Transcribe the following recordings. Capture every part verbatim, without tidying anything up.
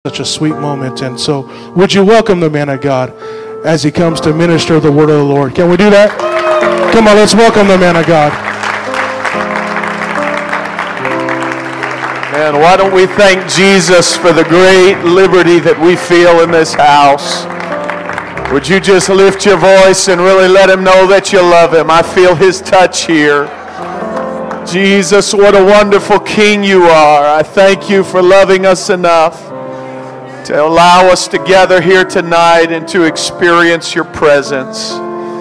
Such a sweet moment. And so would you welcome the man of God as he comes to minister the word of the Lord? Can we do that? Come on, let's welcome the man of God. And why don't we thank Jesus for the great liberty that we feel in this house. Would you just lift your voice and really let him know that you love him? I feel his touch here. Jesus, what a wonderful King you are. I thank you for loving us enough to allow us to gather here tonight and to experience your presence.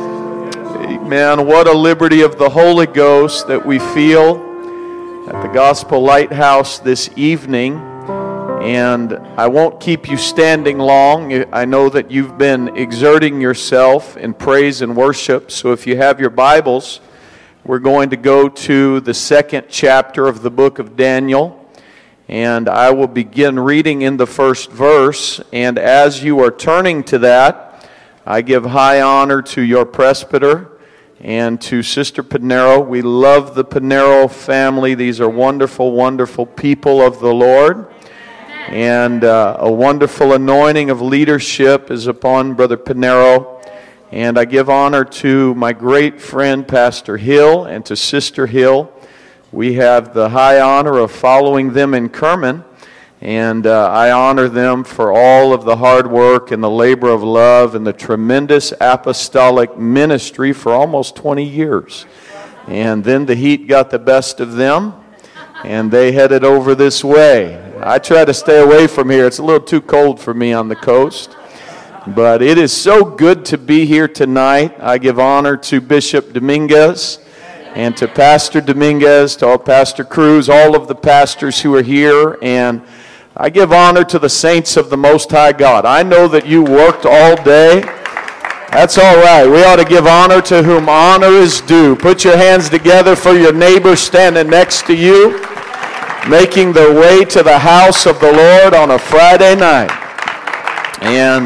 Amen. What a liberty of the Holy Ghost that we feel at the Gospel Lighthouse this evening. And I won't keep you standing long. I know that you've been exerting yourself in praise and worship. So if you have your Bibles, we're going to go to the second chapter of the book of Daniel. And I will begin reading in the first verse. And as you are turning to that, I give high honor to your presbyter and to Sister Pinero. We love the Pinero family. These are wonderful, wonderful people of the Lord. And uh, a wonderful anointing of leadership is upon Brother Pinero. And I give honor to my great friend Pastor Hill and to Sister Hill. We have the high honor of following them in Kerman, and uh, I honor them for all of the hard work and the labor of love and the tremendous apostolic ministry for almost twenty years. And then the heat got the best of them, and they headed over this way. I try to stay away from here. It's a little too cold for me on the coast. But it is so good to be here tonight. I give honor to Bishop Dominguez and to Pastor Dominguez, to all Pastor Cruz, all of the pastors who are here. And I give honor to the saints of the Most High God. I know that you worked all day. That's all right. We ought to give honor to whom honor is due. Put your hands together for your neighbor standing next to you, making their way to the house of the Lord on a Friday night. And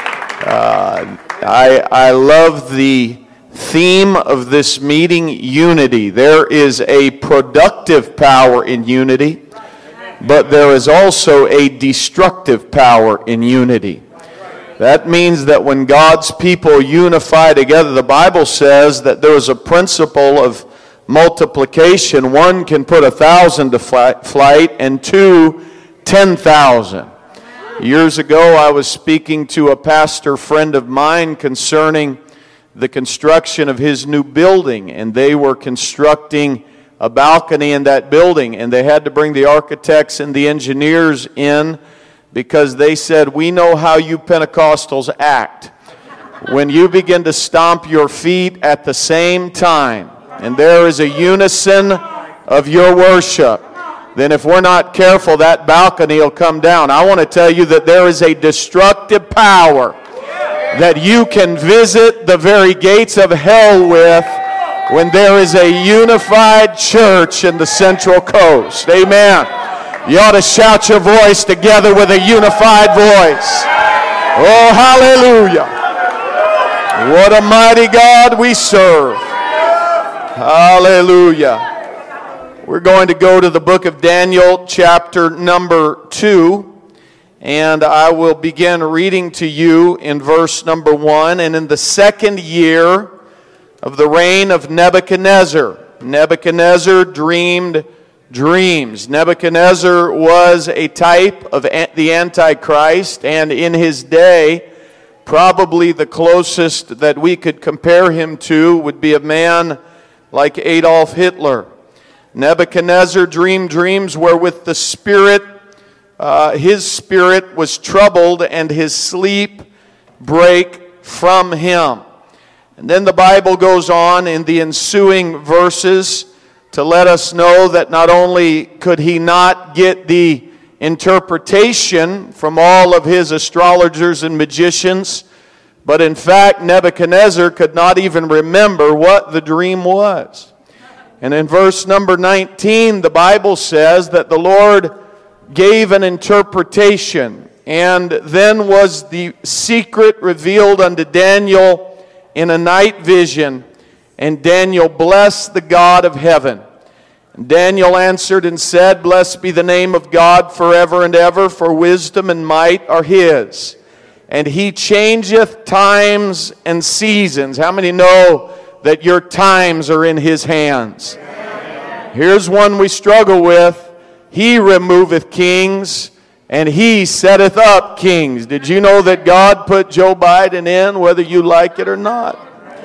uh, I, I love the theme of this meeting, unity. There is a productive power in unity, but there is also a destructive power in unity. That means that when God's people unify together, the Bible says that there is a principle of multiplication. One can put a thousand to flight and two, ten thousand. Years ago, I was speaking to a pastor friend of mine concerning the construction of his new building, and they were constructing a balcony in that building, and they had to bring the architects and the engineers in because they said, we know how you Pentecostals act. When you begin to stomp your feet at the same time, and there is a unison of your worship, then if we're not careful, that balcony will come down. I want to tell you that there is a destructive power that you can visit the very gates of hell with when there is a unified church in the Central Coast. Amen. You ought to shout your voice together with a unified voice. Oh, hallelujah. What a mighty God we serve. Hallelujah. We're going to go to the book of Daniel, chapter number two. And I will begin reading to you in verse number one. And in the second year of the reign of Nebuchadnezzar, Nebuchadnezzar dreamed dreams. Nebuchadnezzar was a type of the Antichrist, and in his day, probably the closest that we could compare him to would be a man like Adolf Hitler. Nebuchadnezzar dreamed dreams wherewith the spirit Uh, his spirit was troubled and his sleep brake from him. And then the Bible goes on in the ensuing verses to let us know that not only could he not get the interpretation from all of his astrologers and magicians, but in fact Nebuchadnezzar could not even remember what the dream was. And in verse number nineteen, the Bible says that the Lord gave an interpretation, and then was the secret revealed unto Daniel in a night vision, and Daniel blessed the God of heaven. And Daniel answered and said, Blessed be the name of God forever and ever, for wisdom and might are his. And he changeth times and seasons. How many know that your times are in his hands? Amen. Here's one we struggle with. He removeth kings, and he setteth up kings. Did you know that God put Joe Biden in, whether you like it or not?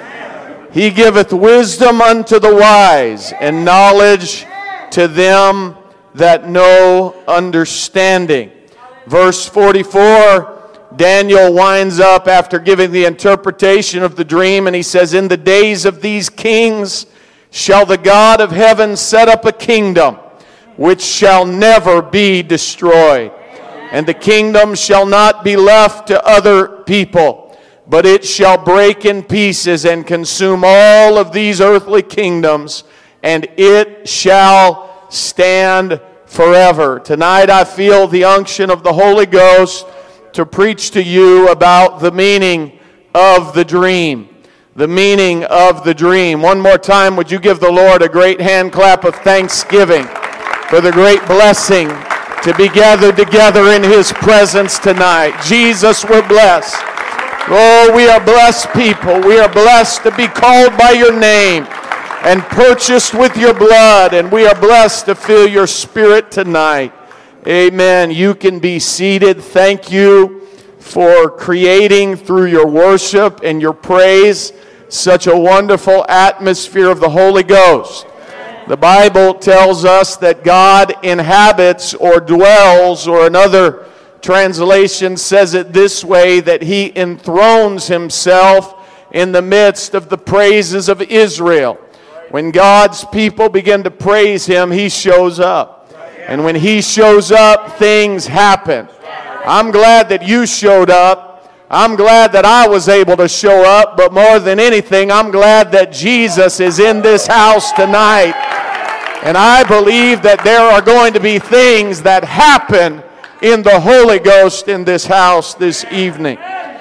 He giveth wisdom unto the wise, and knowledge to them that know understanding. Verse forty-four, Daniel winds up after giving the interpretation of the dream, and he says, In the days of these kings shall the God of heaven set up a kingdom, which shall never be destroyed. And the kingdom shall not be left to other people, but it shall break in pieces and consume all of these earthly kingdoms, and it shall stand forever. Tonight I feel the unction of the Holy Ghost to preach to you about the meaning of the dream. The meaning of the dream. One more time, would you give the Lord a great hand clap of thanksgiving for the great blessing to be gathered together in his presence tonight. Jesus, we're blessed. Oh, we are blessed people. We are blessed to be called by your name and purchased with your blood, and we are blessed to feel your spirit tonight. Amen. You can be seated. Thank you for creating through your worship and your praise such a wonderful atmosphere of the Holy Ghost. The Bible tells us that God inhabits or dwells, or another translation says it this way, that he enthrones himself in the midst of the praises of Israel. When God's people begin to praise him, he shows up. And when he shows up, things happen. I'm glad that you showed up. I'm glad that I was able to show up. But more than anything, I'm glad that Jesus is in this house tonight. And I believe that there are going to be things that happen in the Holy Ghost in this house this evening.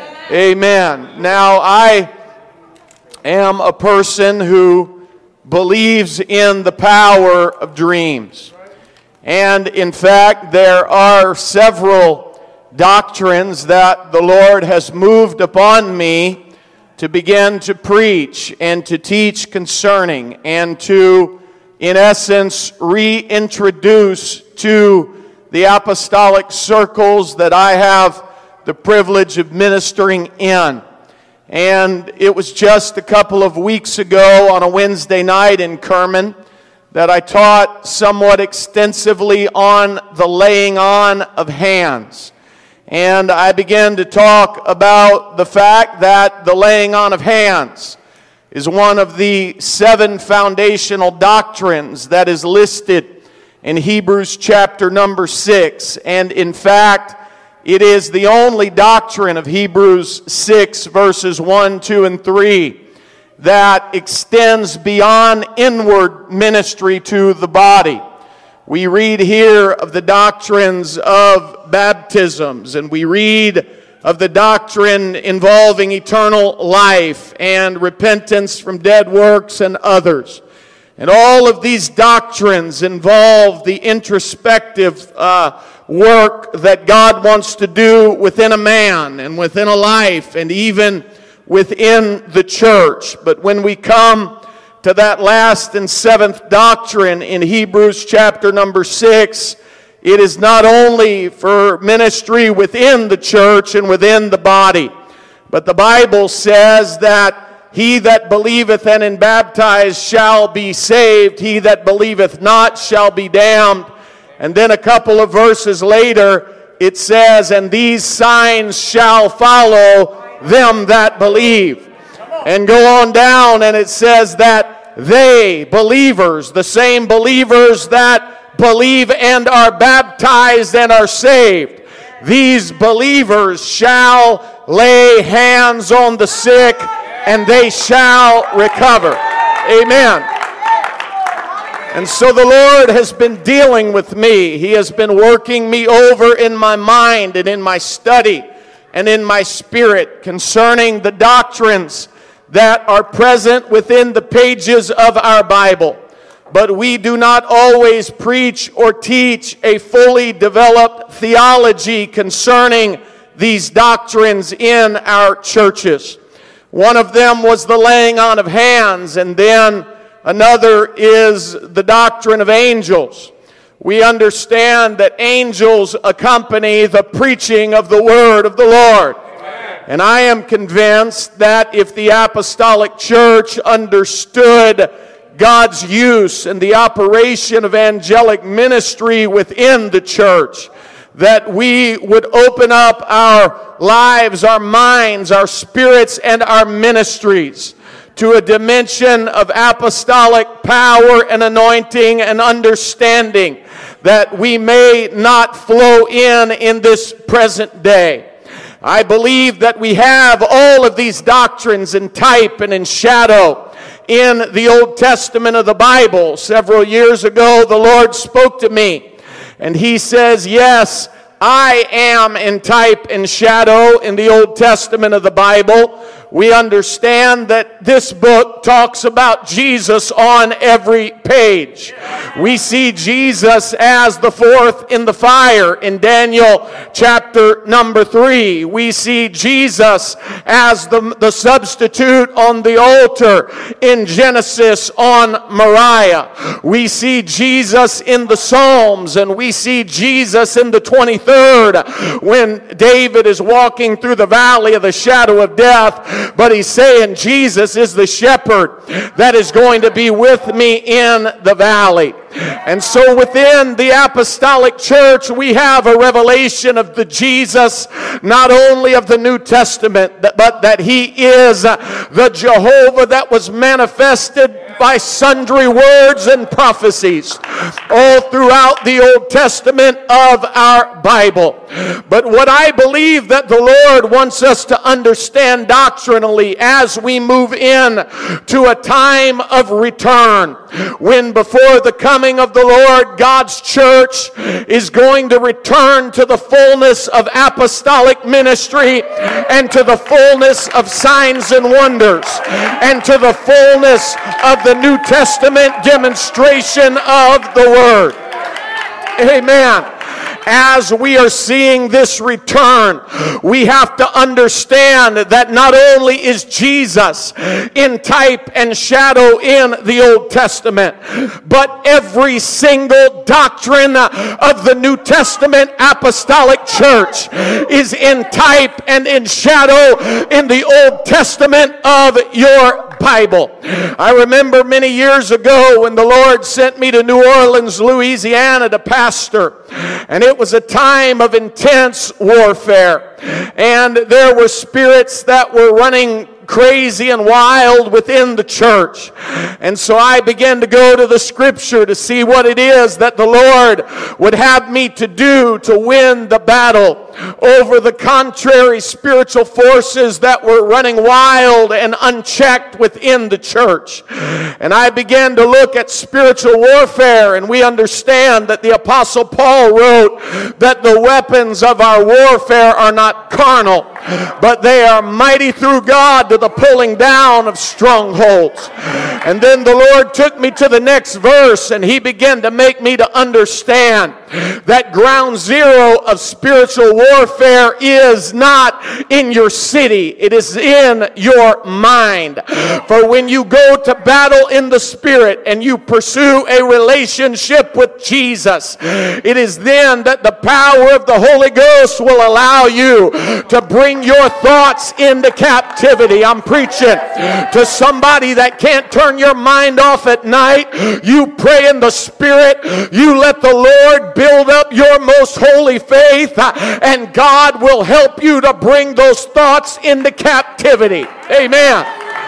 Amen. Now, I am a person who believes in the power of dreams. And in fact, there are several doctrines that the Lord has moved upon me to begin to preach and to teach concerning, and to, in essence, reintroduce to the apostolic circles that I have the privilege of ministering in. And it was just a couple of weeks ago on a Wednesday night in Kerman that I taught somewhat extensively on the laying on of hands. And I began to talk about the fact that the laying on of hands is one of the seven foundational doctrines that is listed in Hebrews chapter number six. And in fact, it is the only doctrine of Hebrews six verses one, two, and three that extends beyond inward ministry to the body. We read here of the doctrines of baptisms, and we read of the doctrine involving eternal life and repentance from dead works and others. And all of these doctrines involve the introspective uh, work that God wants to do within a man and within a life and even within the church. But when we come to that last and seventh doctrine in Hebrews chapter number six, it is not only for ministry within the church and within the body, but the Bible says that he that believeth and is baptized shall be saved, he that believeth not shall be damned. And then a couple of verses later it says, and these signs shall follow them that believe. And go on down and it says that they, believers, the same believers that believe and are baptized and are saved, these believers shall lay hands on the sick and they shall recover. Amen. And so the Lord has been dealing with me. He has been working me over in my mind and in my study and in my spirit concerning the doctrines that are present within the pages of our Bible. but we do not always preach or teach a fully developed theology concerning these doctrines in our churches. One of them was the laying on of hands, and then another is the doctrine of angels. We understand that angels accompany the preaching of the word of the Lord. Amen. And I am convinced that if the apostolic church understood God's use and the operation of angelic ministry within the church, that we would open up our lives, our minds, our spirits, and our ministries to a dimension of apostolic power and anointing and understanding that we may not flow in in this present day. I believe that we have all of these doctrines in type and in shadow in the Old Testament of the Bible. Several years ago, the Lord spoke to me, and He says, yes, I am in type and shadow in the Old Testament of the Bible. We understand that this book talks about Jesus on every page. We see Jesus as the fourth in the fire in Daniel chapter number three. We see Jesus as the, the substitute on the altar in Genesis on Moriah. We see Jesus in the Psalms, and we see Jesus in the twenty-third when David is walking through the valley of the shadow of death. But he's saying Jesus is the shepherd that is going to be with me in the valley. And so within the apostolic church, we have a revelation of the Jesus, not only of the New Testament, but that He is the Jehovah that was manifested by sundry words and prophecies all throughout the Old Testament of our Bible. But what I believe that the Lord wants us to understand doctrinally as we move in to a time of return, when before the coming of the Lord, God's church is going to return to the fullness of apostolic ministry and to the fullness of signs and wonders and to the fullness of the New Testament demonstration of the Word. Amen. As we are seeing this return, we have to understand that not only is Jesus in type and shadow in the Old Testament, but every single doctrine of the New Testament apostolic church is in type and in shadow in the Old Testament of your Bible. I remember many years ago when the Lord sent me to New Orleans, Louisiana to pastor, and it was a time of intense warfare, and there were spirits that were running crazy and wild within the church. And so I began to go to the scripture to see what it is that the Lord would have me to do to win the battle over the contrary spiritual forces that were running wild and unchecked within the church. And I began to look at spiritual warfare, and we understand that the Apostle Paul wrote that the weapons of our warfare are not carnal, but they are mighty through God to the pulling down of strongholds. And then the Lord took me to the next verse, and He began to make me to understand that ground zero of spiritual warfare is not in your city, it is in your mind. For when you go to battle in the Spirit and you pursue a relationship with Jesus, it is then that the power of the Holy Ghost will allow you to bring your thoughts into captivity. I'm preaching to somebody that can't turn your mind off at night. You pray in the Spirit. You let the Lord build up your most holy faith, and God will help you to bring those thoughts into captivity. Amen.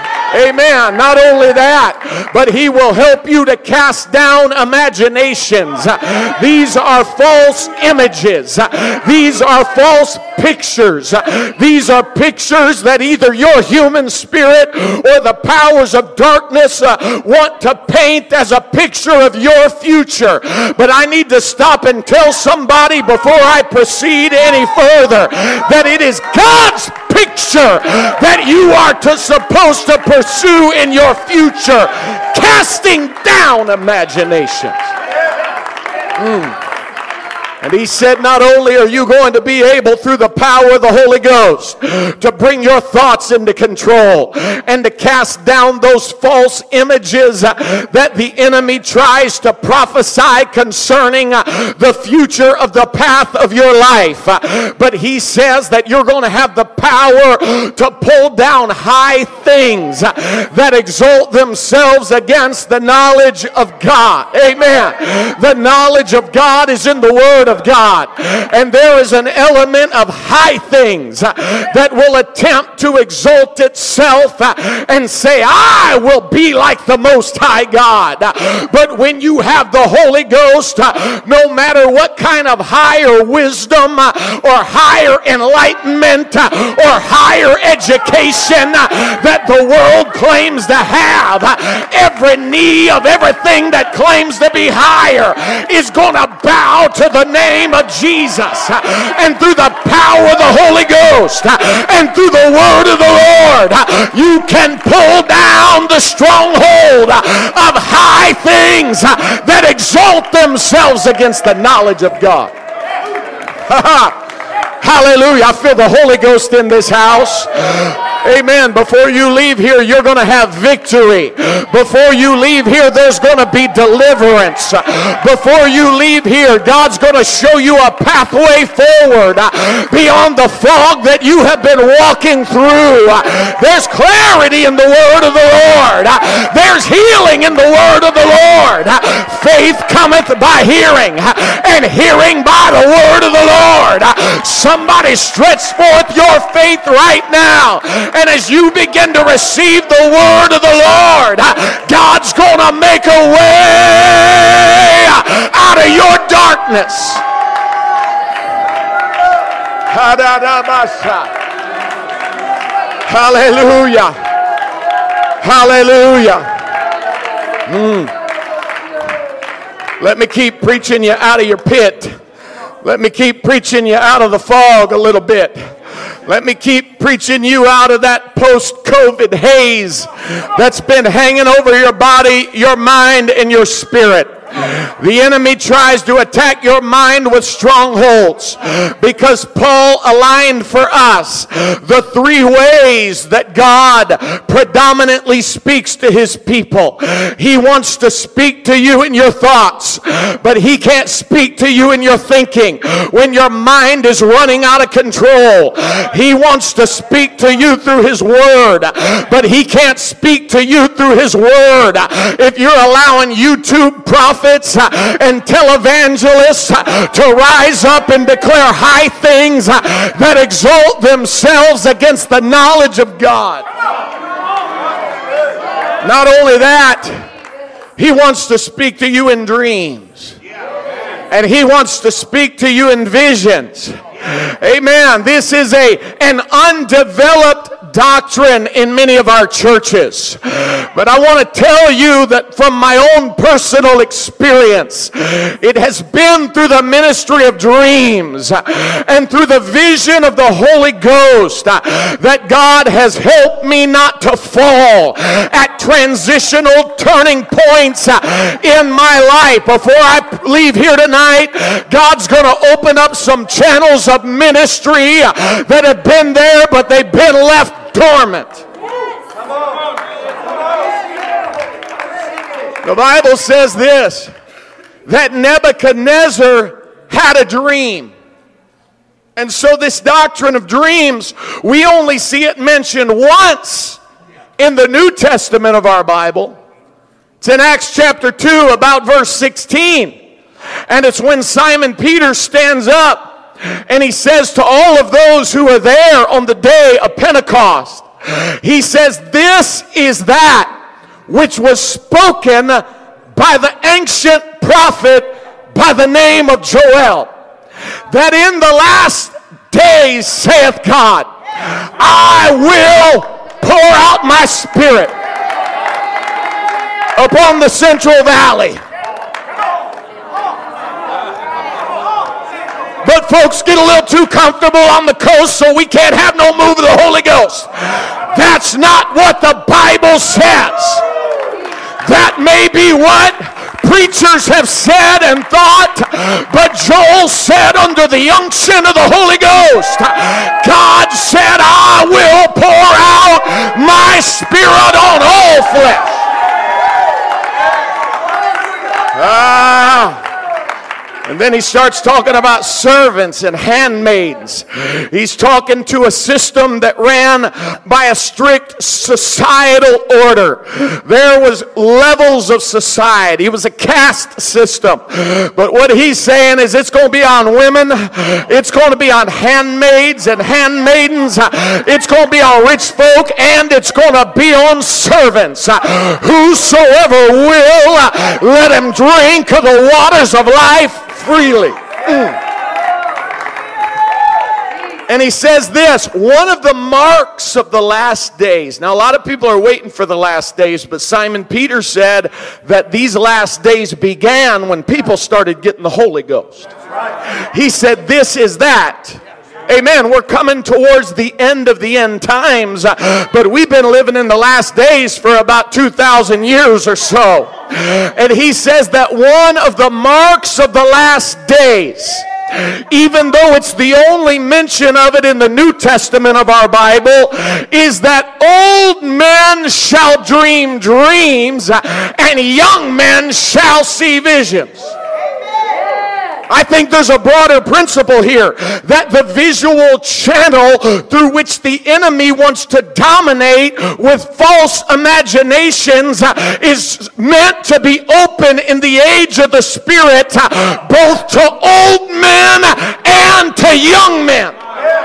Amen. Not only that, but He will help you to cast down imaginations. These are false images. These are false pictures. These are pictures that either your human spirit or the powers of darkness want to paint as a picture of your future. But I need to stop and tell somebody before I proceed any further that it is God's picture picture that you are to, supposed to pursue in your future. Casting down imaginations. Mm. And he said, not only are you going to be able through the power of the Holy Ghost to bring your thoughts into control and to cast down those false images that the enemy tries to prophesy concerning the future of the path of your life. But he says that you're going to have the power to pull down high things that exalt themselves against the knowledge of God. Amen. The knowledge of God is in the Word of God, and there is an element of high things that will attempt to exalt itself and say, I will be like the Most High God. But when you have the Holy Ghost, no matter what kind of higher wisdom or higher enlightenment or higher education that the world claims to have, every knee of everything that claims to be higher is going to bow to the name of Jesus, and through the power of the Holy Ghost and through the word of the Lord, you can pull down the stronghold of high things that exalt themselves against the knowledge of God. Hallelujah. I feel the Holy Ghost in this house. Amen. Before you leave here, you're going to have victory. Before you leave here, there's going to be deliverance. Before you leave here, God's going to show you a pathway forward beyond the fog that you have been walking through. There's clarity in the word of the Lord. There's healing in the word of the Lord. Faith cometh by hearing, and hearing by the word of the Lord. Somebody stretch forth your faith right now. And as you begin to receive the word of the Lord, God's going to make a way out of your darkness. Hallelujah. Hallelujah. Mm. Let me keep preaching you out of your pit. Let me keep preaching you out of the fog a little bit. Let me keep preaching you out of that post-COVID haze that's been hanging over your body, your mind, and your spirit. The enemy tries to attack your mind with strongholds because Paul aligned for us the three ways that God predominantly speaks to his people. He wants to speak to you in your thoughts, but he can't speak to you in your thinking when your mind is running out of control. He wants to speak to you through his word, but he can't speak to you through his word if you're allowing YouTube prophets and televangelists to rise up and declare high things that exalt themselves against the knowledge of God. Not only that, he wants to speak to you in dreams, and he wants to speak to you in visions. Amen. This is a an undeveloped doctrine in many of our churches. But I want to tell you that from my own personal experience, it has been through the ministry of dreams and through the vision of the Holy Ghost that God has helped me not to fall at transitional turning points in my life. Before I leave here tonight, God's going to open up some channels of ministry that have been there, but they've been left dormant. The Bible says this, that Nebuchadnezzar had a dream. And so this doctrine of dreams, we only see it mentioned once in the New Testament of our Bible. It's in Acts chapter two, about verse sixteen. And it's when Simon Peter stands up and he says to all of those who are there on the day of Pentecost, he says, this is that which was spoken by the ancient prophet by the name of Joel, that in the last days, saith God, I will pour out my spirit upon the Central Valley. But folks get a little too comfortable on the coast so we can't have no move of the Holy Ghost. That's not what the Bible says. That may be what preachers have said and thought, but Joel said under the unction of the Holy Ghost, God said, I will pour out my Spirit on all flesh. Ah. And then he starts talking about servants and handmaids. He's talking to a system that ran by a strict societal order. There was levels of society. It was a caste system. But what he's saying is it's going to be on women. It's going to be on handmaids and handmaidens. It's going to be on rich folk, and it's going to be on servants. Whosoever will, let him drink of the waters of life freely. Mm. And he says this, one of the marks of the last days. Now, a lot of people are waiting for the last days, but Simon Peter said that these last days began when people started getting the Holy Ghost. He said, this is that. Amen. We're coming towards the end of the end times, but we've been living in the last days for about two thousand years or so. And he says that one of the marks of the last days, even though it's the only mention of it in the New Testament of our Bible, is that old men shall dream dreams and young men shall see visions. I think there's a broader principle here, that the visual channel through which the enemy wants to dominate with false imaginations is meant to be open in the age of the Spirit, both to old men and to young men.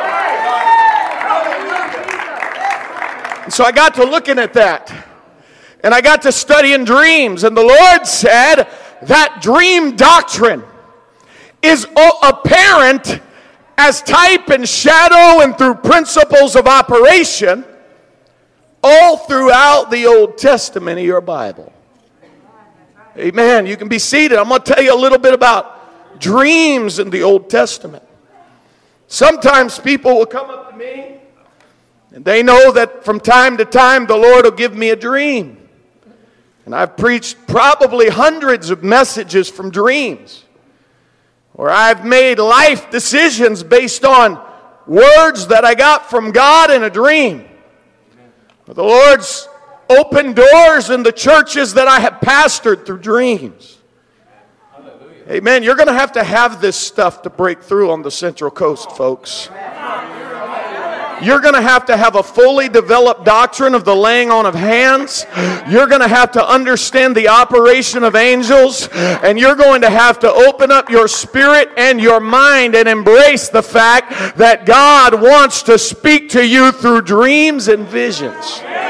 So I got to looking at that, and I got to studying dreams, and the Lord said that dream doctrine is apparent as type and shadow and through principles of operation all throughout the Old Testament of your Bible. Amen. You can be seated. I'm going to tell you a little bit about dreams in the Old Testament. Sometimes people will come up to me and they know that from time to time the Lord will give me a dream. And I've preached probably hundreds of messages from dreams, where I've made life decisions based on words that I got from God in a dream. The Lord's opened doors in the churches that I have pastored through dreams. Hallelujah. Amen. You're going to have to have this stuff to break through on the Central Coast, folks. You're going to have to have a fully developed doctrine of the laying on of hands. You're going to have to understand the operation of angels. And you're going to have to open up your spirit and your mind and embrace the fact that God wants to speak to you through dreams and visions.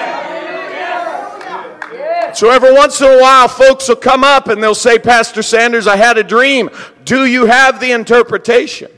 So every once in a while, folks will come up and they'll say, Pastor Sanders, I had a dream. Do you have the interpretation?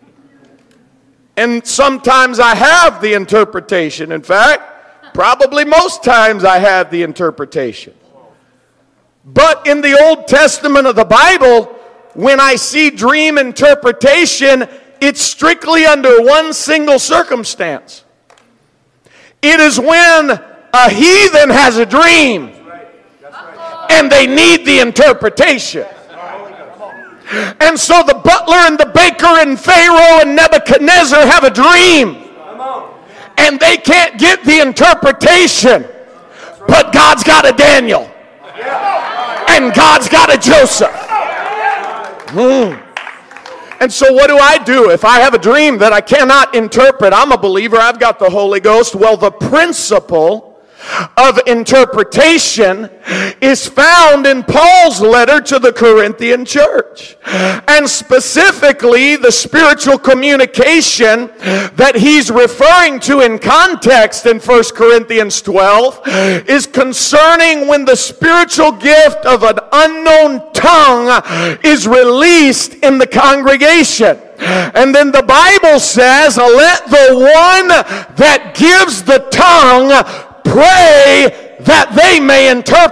And sometimes I have the interpretation. In fact, probably most times I have the interpretation. But in the Old Testament of the Bible, when I see dream interpretation, it's strictly under one single circumstance. It is when a heathen has a dream and they need the interpretation. And so the butler and the baker and Pharaoh and Nebuchadnezzar have a dream. And they can't get the interpretation. But God's got a Daniel. And God's got a Joseph. Hmm. And so what do I do if I have a dream that I cannot interpret? I'm a believer. I've got the Holy Ghost. Well, the principle of interpretation is found in Paul's letter to the Corinthian church. And specifically, the spiritual communication that he's referring to in context in First Corinthians twelve is concerning when the spiritual gift of an unknown tongue is released in the congregation. And then the Bible says, let the one that gives the tongue pray that they may interpret.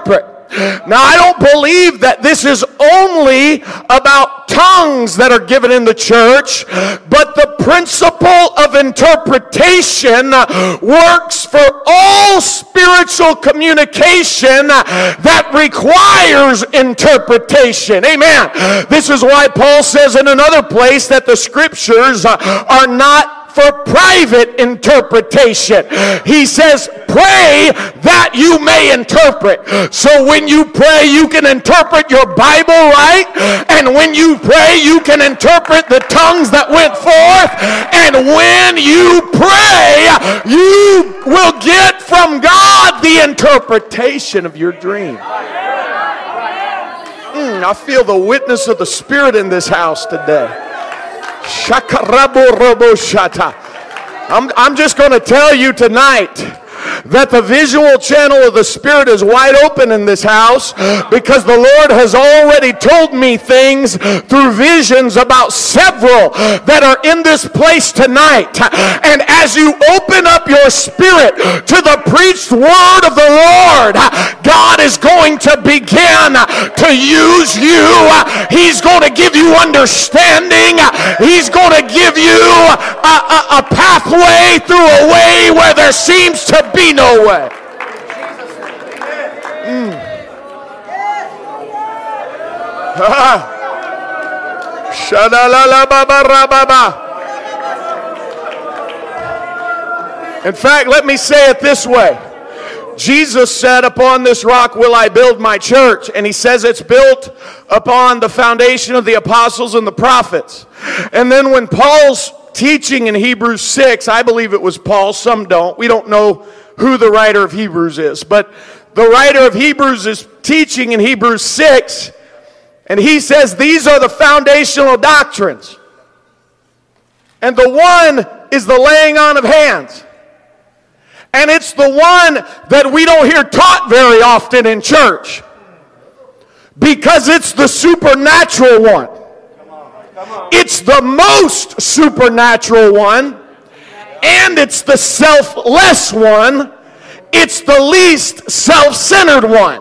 Now, I don't believe that this is only about tongues that are given in the church, but the principle of interpretation works for all spiritual communication that requires interpretation. Amen. This is why Paul says in another place that the scriptures are not for private interpretation. He says, pray that you may interpret. So when you pray, you can interpret your Bible right. And when you pray, you can interpret the tongues that went forth. And when you pray, you will get from God the interpretation of your dream. Mm, I feel the witness of the Spirit in this house today. I'm, I'm just going to tell you tonight that the visual channel of the Spirit is wide open in this house, because the Lord has already told me things through visions about several that are in this place tonight. And as you open up your spirit to the preached word of the Lord, God is going to begin to use you. He's going to give you understanding. He's going to give you a, a, a pathway through a way where there seems to be no way. Mm. In fact, let me say it this way. Jesus said, upon this rock will I build my church. And he says it's built upon the foundation of the apostles and the prophets. And then when Paul's teaching in Hebrews six, I believe it was Paul, some don't. We don't know who the writer of Hebrews is. But the writer of Hebrews is teaching in Hebrews six. And he says these are the foundational doctrines. And the one is the laying on of hands. And it's the one that we don't hear taught very often in church, because it's the supernatural one. It's the most supernatural one, and it's the selfless one. It's the least self-centered one.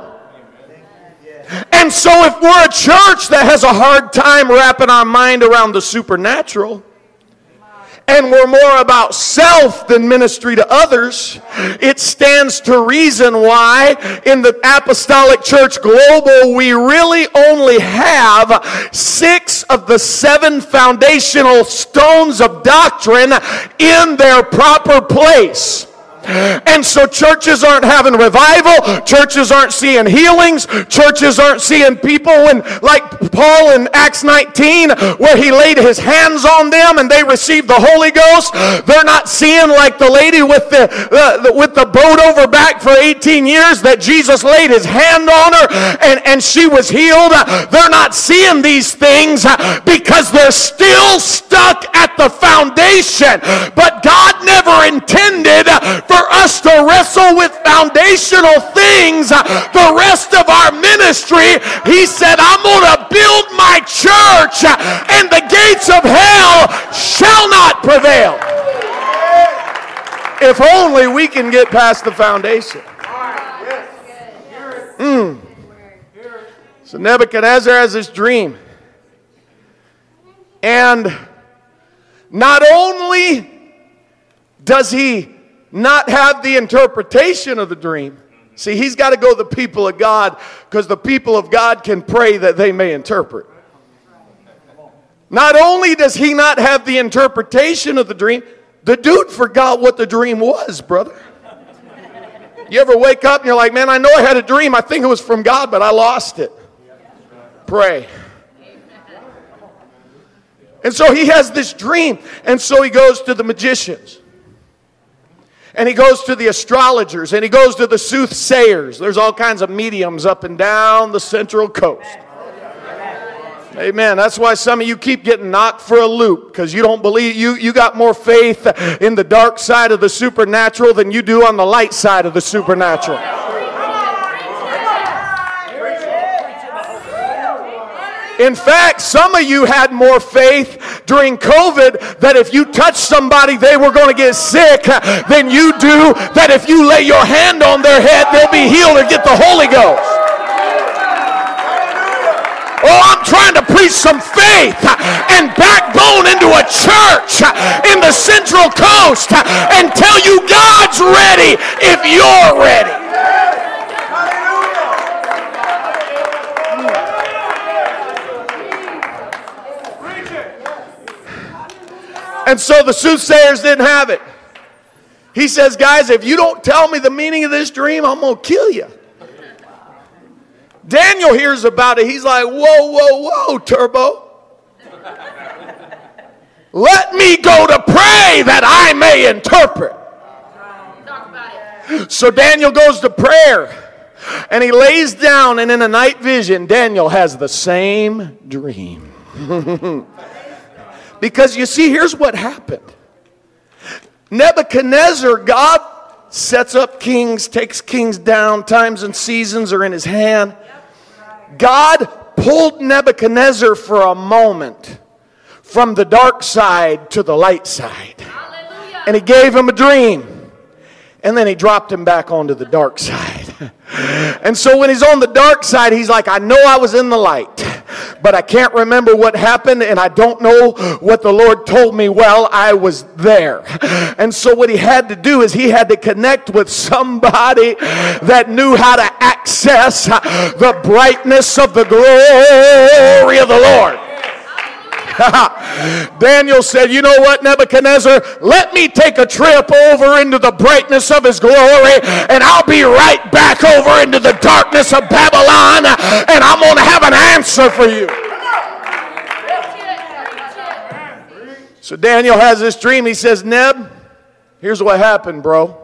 And so if we're a church that has a hard time wrapping our mind around the supernatural, and we're more about self than ministry to others, it stands to reason why in the Apostolic Church Global we really only have six of the seven foundational stones of doctrine in their proper place. And so churches aren't having revival, churches aren't seeing healings, churches aren't seeing people when, like Paul in Acts nineteen, where he laid his hands on them and they received the Holy Ghost. They're not seeing like the lady with the, uh, the with the boat over back for eighteen years that Jesus laid his hand on her and, and she was healed. They're not seeing these things because they're still stuck at the foundation. But God never intended for us to wrestle with foundational things the rest of our ministry. He said, I'm going to build my church and the gates of hell shall not prevail. If only we can get past the foundation. Mm. So Nebuchadnezzar has this dream. And not only does he not have the interpretation of the dream. See, he's got to go to the people of God, because the people of God can pray that they may interpret. Not only does he not have the interpretation of the dream, the dude forgot what the dream was, brother. You ever wake up and you're like, man, I know I had a dream. I think it was from God, but I lost it. Pray. And so he has this dream. And so he goes to the magicians. And he goes to the astrologers, and he goes to the soothsayers. There's all kinds of mediums up and down the Central Coast. Amen. That's why some of you keep getting knocked for a loop, because you don't believe, you, you got more faith in the dark side of the supernatural than you do on the light side of the supernatural. In fact, some of you had more faith during COVID that if you touched somebody they were going to get sick than you do that if you lay your hand on their head they'll be healed or get the Holy Ghost. Oh, I'm trying to preach some faith and backbone into a church in the Central Coast and tell you God's ready if you're ready. And so the soothsayers didn't have it. He says, guys, if you don't tell me the meaning of this dream, I'm going to kill you. Daniel hears about it. He's like, whoa, whoa, whoa, Turbo. Let me go to pray that I may interpret. So Daniel goes to prayer. And he lays down, and in a night vision, Daniel has the same dream. Because you see, here's what happened. Nebuchadnezzar, God sets up kings, takes kings down. Times and seasons are in his hand. God pulled Nebuchadnezzar for a moment from the dark side to the light side. And he gave him a dream. And then he dropped him back onto the dark side. And so when he's on the dark side, he's like, I know I was in the light, but I can't remember what happened, and I don't know what the Lord told me while I was there. And so what he had to do is he had to connect with somebody that knew how to access the brightness of the glory of the Lord. Daniel said, you know what, Nebuchadnezzar, let me take a trip over into the brightness of his glory, and I'll be right back over into the darkness of Babylon, and I'm going to have an answer for you. So Daniel has this dream. He says, Neb, here's what happened, bro.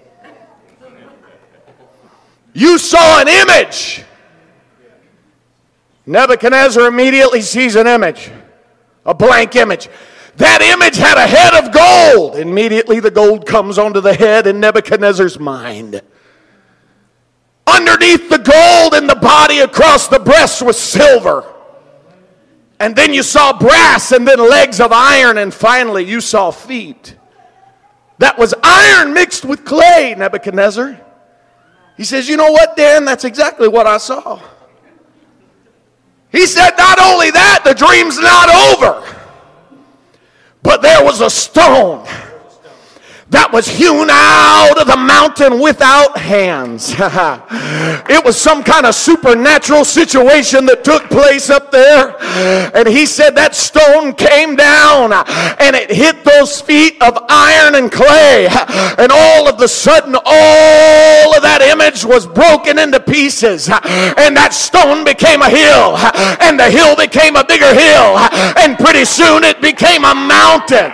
You saw an image. Nebuchadnezzar immediately sees an image. A blank image. That image had a head of gold. Immediately the gold comes onto the head in Nebuchadnezzar's mind. Underneath the gold in the body across the breast was silver. And then you saw brass, and then legs of iron, and finally you saw feet. That was iron mixed with clay, Nebuchadnezzar. He says, you know what, Dan? That's exactly what I saw. He said, not only that, the dream's not over, but there was a stone that was hewn out of the mountain without hands. It was some kind of supernatural situation that took place up there. And he said that stone came down and it hit those feet of iron and clay. And all of a sudden, all of that image was broken into pieces. And that stone became a hill. And the hill became a bigger hill. And pretty soon it became a mountain.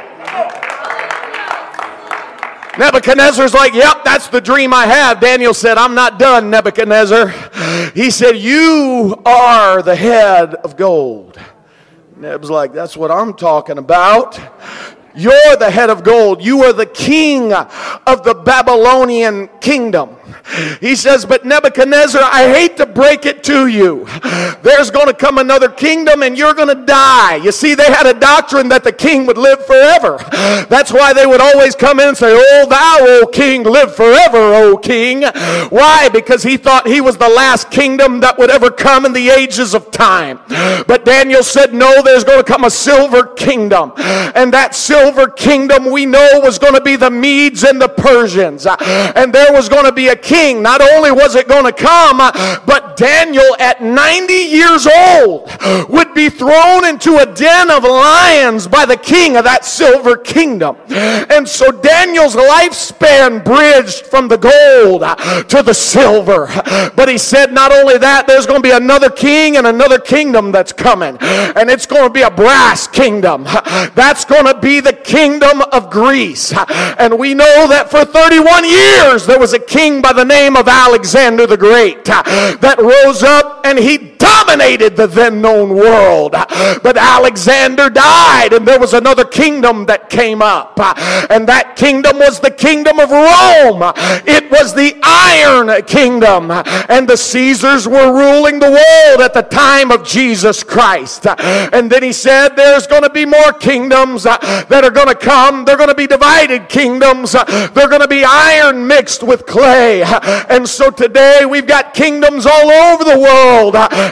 Nebuchadnezzar's like, yep, that's the dream I have. Daniel said, I'm not done, Nebuchadnezzar. He said, you are the head of gold. Neb's like, that's what I'm talking about. You're the head of gold. You are the king of the Babylonian kingdom. He says, but Nebuchadnezzar, I hate to break it to you. There's going to come another kingdom and you're going to die. You see, they had a doctrine that the king would live forever. That's why they would always come in and say, oh, thou, O king, live forever, O king. Why? Because he thought he was the last kingdom that would ever come in the ages of time. But Daniel said, no, there's going to come a silver kingdom. And that silver kingdom we know was going to be the Medes and the Persians. And there was going to be a king. Not only was it going to come, but Daniel at ninety years old would be thrown into a den of lions by the king of that silver kingdom. And so Daniel's lifespan bridged from the gold to the silver. But he said not only that, there's going to be another king and another kingdom that's coming. And it's going to be a brass kingdom. That's going to be the kingdom of Greece. And we know that for thirty-one years there was a king by the name of Alexander the Great that rose up and he dominated the then known world. But Alexander died and there was another kingdom that came up, and that kingdom was the kingdom of Rome. It was the Iron Kingdom, and the Caesars were ruling the world at the time of Jesus Christ. And then he said there's going to be more kingdoms that are going to come. They're going to be divided kingdoms. They're going to be iron mixed with clay. And so today we've got kingdoms all over the world,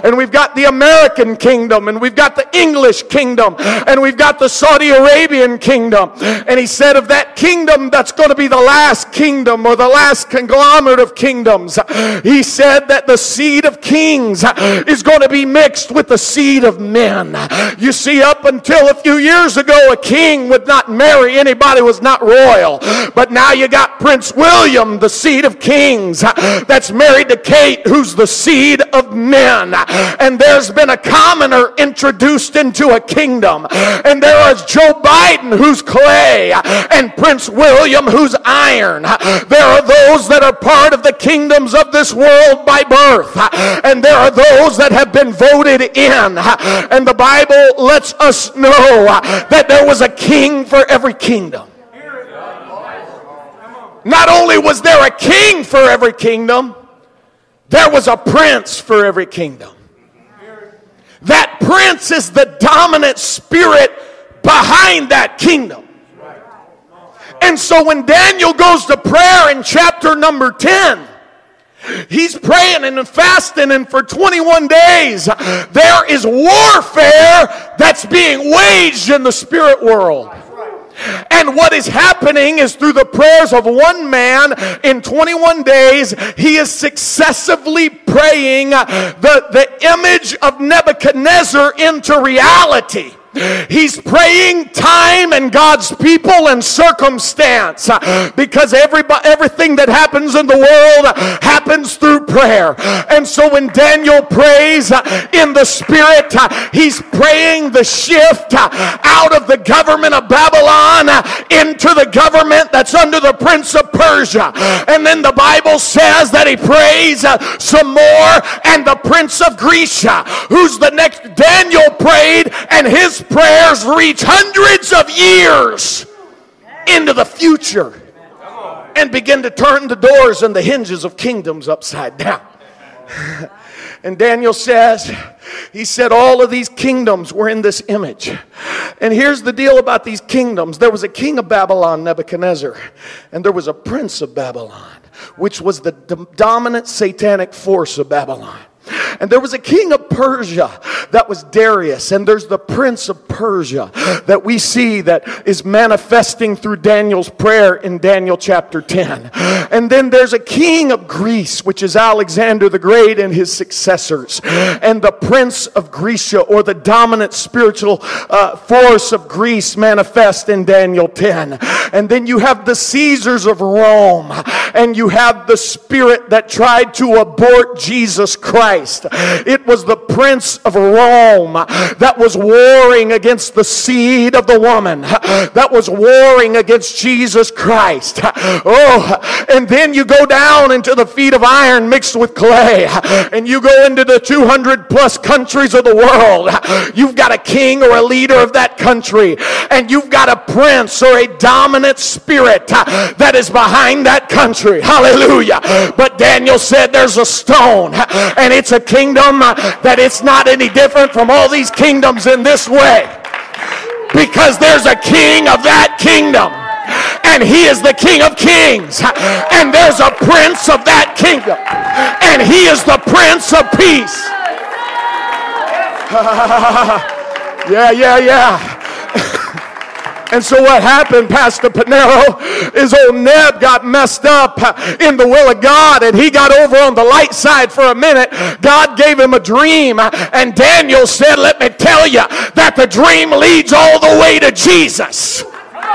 and we've got the American kingdom, and we've got the English kingdom, and we've got the Saudi Arabian kingdom. And he said of that kingdom that's going to be the last kingdom, or the last conglomerate of kingdoms, he said that the seed of kings is going to be mixed with the seed of men. You see, up until a few years ago, a king would not marry anybody who was not royal. But now you got Prince William, the seed of kings, that's married to Kate, who's the seed of men. And there's been a commoner introduced into a kingdom. And there is Joe Biden, who's clay, and Prince William, who's iron. There are those that are part of the kingdoms of this world by birth, and there are those that have been voted in. And the Bible lets us know that there was a king for every kingdom. Not only was there a king for every kingdom, there was a prince for every kingdom. That prince is the dominant spirit behind that kingdom. And so when Daniel goes to prayer in chapter number ten, he's praying and fasting, and for twenty-one days there is warfare that's being waged in the spirit world. And what is happening is, through the prayers of one man in twenty-one days, he is successively praying the, the image of Nebuchadnezzar into reality. He's praying time and God's people and circumstance, because everybody, everything that happens in the world happens through prayer. And so when Daniel prays in the spirit, he's praying the shift out of the government of Babylon into the government that's under the prince of Persia. And then the Bible says that he prays some more, and the prince of Grecia, who's the next. Daniel prayed, and his prayers reach hundreds of years into the future and begin to turn the doors and the hinges of kingdoms upside down. And Daniel says, he said all of these kingdoms were in this image. And here's the deal about these kingdoms. There was a king of Babylon, Nebuchadnezzar, and there was a prince of Babylon, which was the dominant satanic force of Babylon. And there was a king of Persia that was Darius, and there's the prince of Persia that we see that is manifesting through Daniel's prayer in Daniel chapter ten. And then there's a king of Greece, which is Alexander the Great and his successors, and the prince of Grecia, or the dominant spiritual uh, force of Greece, manifest in Daniel ten. And then you have the Caesars of Rome, and you have the spirit that tried to abort Jesus Christ. It was the prince of Rome that was warring against the seed of the woman, that was warring against Jesus Christ. Oh, and then you go down into the feet of iron mixed with clay, and you go into the two hundred plus countries of the world. You've got a king or a leader of that country, and you've got a prince or a dominant spirit that is behind that country. Hallelujah. But Daniel said there's a stone, and it's a kingdom that it's not any different from all these kingdoms in this way, because there's a king of that kingdom, and he is the King of Kings, and there's a prince of that kingdom, and he is the Prince of Peace. yeah yeah yeah And so what happened, Pastor Panero, is old Neb got messed up in the will of God, and he got over on the light side for a minute. God gave him a dream, and Daniel said, let me tell you that the dream leads all the way to Jesus.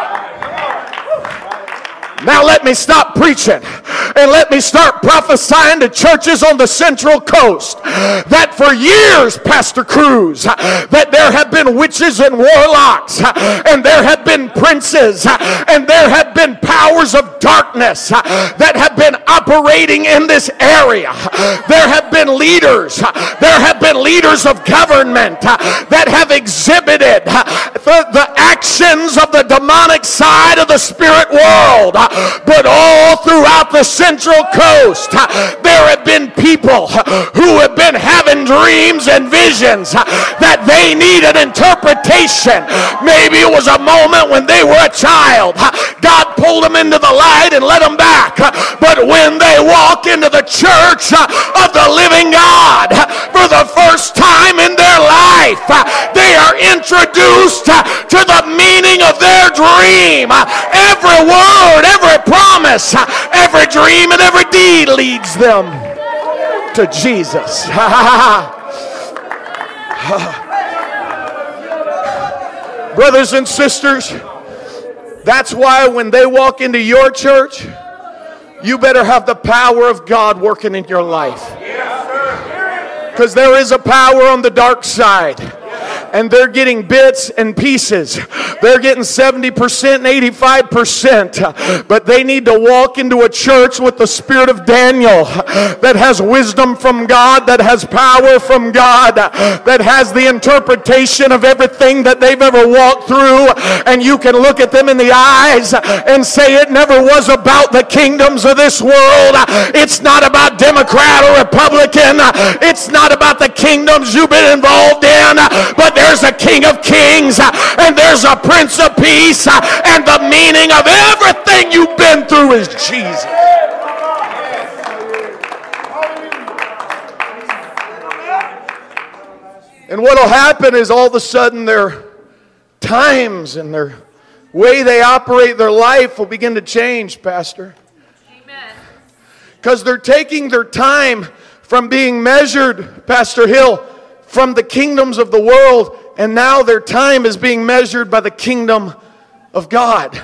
Now let me stop preaching and let me start prophesying to churches on the Central Coast that for years, Pastor Cruz, that there have been witches and warlocks, and there have been princes, and there have been powers of darkness that have been operating in this area. There have been leaders, there have been leaders of government that have exhibited the, the actions of the demonic side of the spirit world. But all throughout the Central Coast, there have been people who have been having dreams and visions that they need an interpretation. Maybe it was a moment when they were a child. God pulled them into the light and let them back. But when they walk into the church of the living God, for for the first time in their life, they are introduced to the meaning of their dream. Every word, every promise, every dream, and every deed leads them to Jesus. Brothers and sisters, that's why when they walk into your church, you better have the power of God working in your life. Because there is a power on the dark side. And they're getting bits and pieces. They're getting seventy percent and eighty-five percent. But they need to walk into a church with the spirit of Daniel that has wisdom from God, that has power from God, that has the interpretation of everything that they've ever walked through. And you can look at them in the eyes and say, it never was about the kingdoms of this world. It's not about Democrat or Republican. It's not about the kingdoms you've been involved in. But there's a King of Kings, and there's a Prince of Peace, and the meaning of everything you've been through is Jesus. And what will happen is all of a sudden their times and their way they operate their life will begin to change, Pastor. Amen. Because they're taking their time from being measured, Pastor Hill, from the kingdoms of the world, and now their time is being measured by the kingdom of God.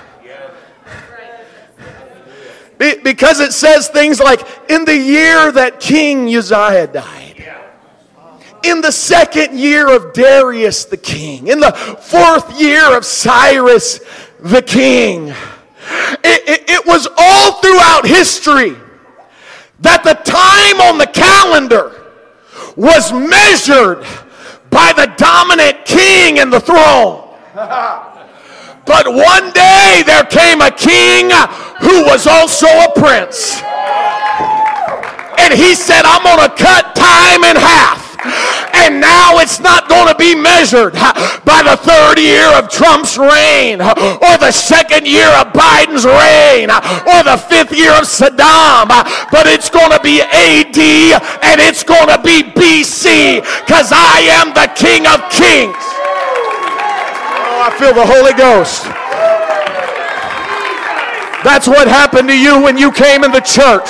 Be- because it says things like, in the year that King Uzziah died, in the second year of Darius the king, in the fourth year of Cyrus the king. It, it, it was all throughout history that the time on the calendar was measured by the dominant king and the throne. But one day there came a king who was also a prince. And he said, I'm going to cut time in half. And now it's not going to be measured by the third year of Trump's reign, or the second year of Biden's reign, or the fifth year of Saddam, but it's going to be A D and it's going to be B C, because I am the King of Kings. Oh, I feel the Holy Ghost. That's what happened to you when you came in the church.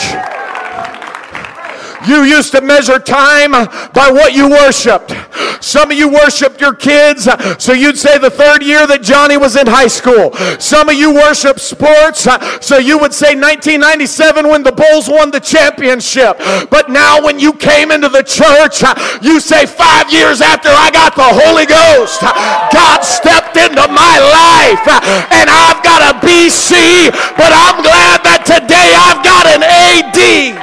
You used to measure time by what you worshiped. Some of you worshiped your kids, so you'd say the third year that Johnny was in high school. Some of you worship sports, so you would say nineteen ninety-seven when the Bulls won the championship. But now when you came into the church, you say five years after I got the Holy Ghost, God stepped into my life, and I've got a B C, but I'm glad that today I've got an A D.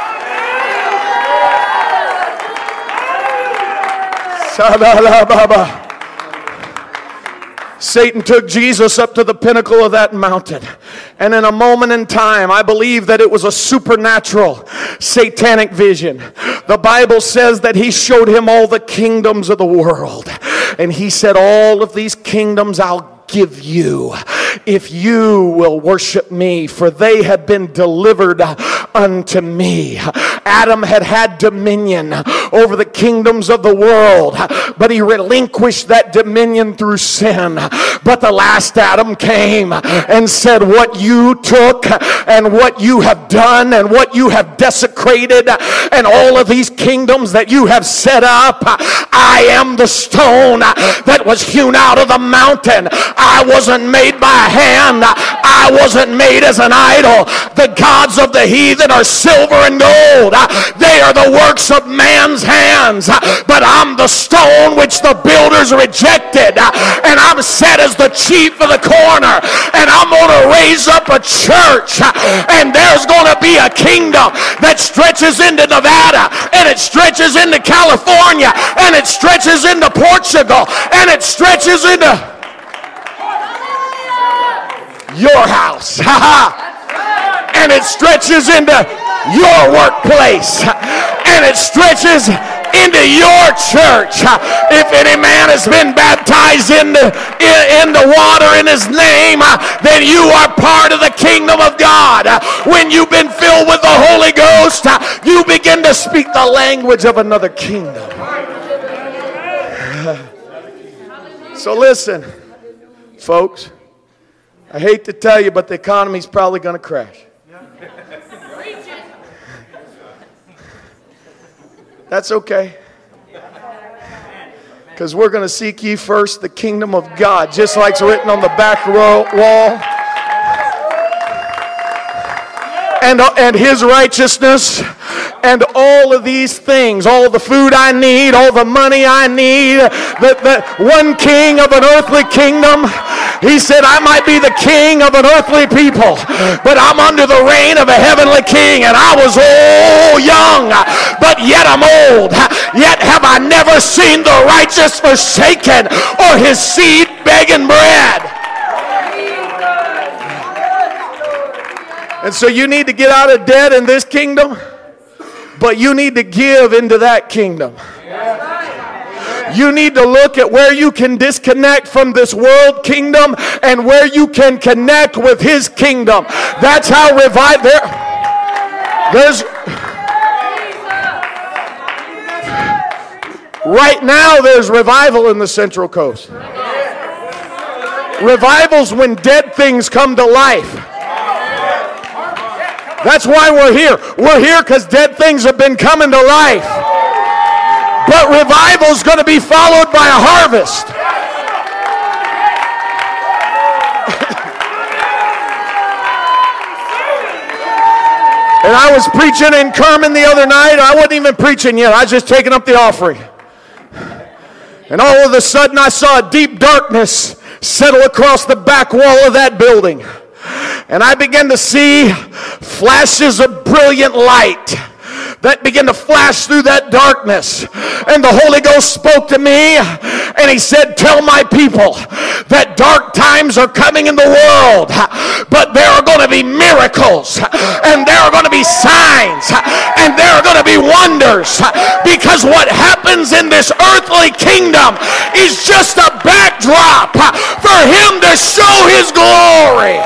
Satan took Jesus up to the pinnacle of that mountain. And in a moment in time, I believe that it was a supernatural satanic vision. The Bible says that he showed him all the kingdoms of the world. And he said, all of these kingdoms I'll give you if you will worship me, for they have been delivered unto me. Adam had had dominion over the kingdoms of the world, but he relinquished that dominion through sin. But the last Adam came and said, what you took and what you have done and what you have desecrated and all of these kingdoms that you have set up, I am the stone that was hewn out of the mountain. I wasn't made by hand. I wasn't made as an idol. The gods of the heathen are silver and gold. They are the works of man's hands. But I'm the stone which the builders rejected. And I'm set as the chief of the corner. And I'm going to raise up a church. And there's going to be a kingdom that stretches into Nevada. And it stretches into California. And it stretches into Portugal. And it stretches into your house. And it stretches into your workplace. And it stretches into your church. If any man has been baptized in the, in, in the water in his name, then you are part of the kingdom of God. When you've been filled with the Holy Ghost, you begin to speak the language of another kingdom. So listen, folks, I hate to tell you, but the economy's probably going to crash. That's okay. Because we're going to seek ye first the kingdom of God, just like it's written on the back row, wall. And, and his righteousness, and all of these things, all the food I need, all the money I need, the, the one king of an earthly kingdom. He said, I might be the king of an earthly people, but I'm under the reign of a heavenly king. And I was old young, but yet I'm old. Yet have I never seen the righteous forsaken, or his seed begging bread. And so you need to get out of debt in this kingdom, but you need to give into that kingdom. You need to look at where you can disconnect from this world kingdom and where you can connect with his kingdom. That's how revive there. There's right now there's revival in the Central Coast. Revival's when dead things come to life. That's why we're here. We're here because dead things have been coming to life. But revival's going to be followed by a harvest. And I was preaching in Kerman the other night. I wasn't even preaching yet. I was just taking up the offering. And all of a sudden I saw a deep darkness settle across the back wall of that building. And I began to see flashes of brilliant light that began to flash through that darkness. And the Holy Ghost spoke to me, and he said, tell my people that dark times are coming in the world, but there are going to be miracles, and there are going to be signs, and there are going to be wonders, because what happens in this earthly kingdom is just a backdrop for him to show his glory.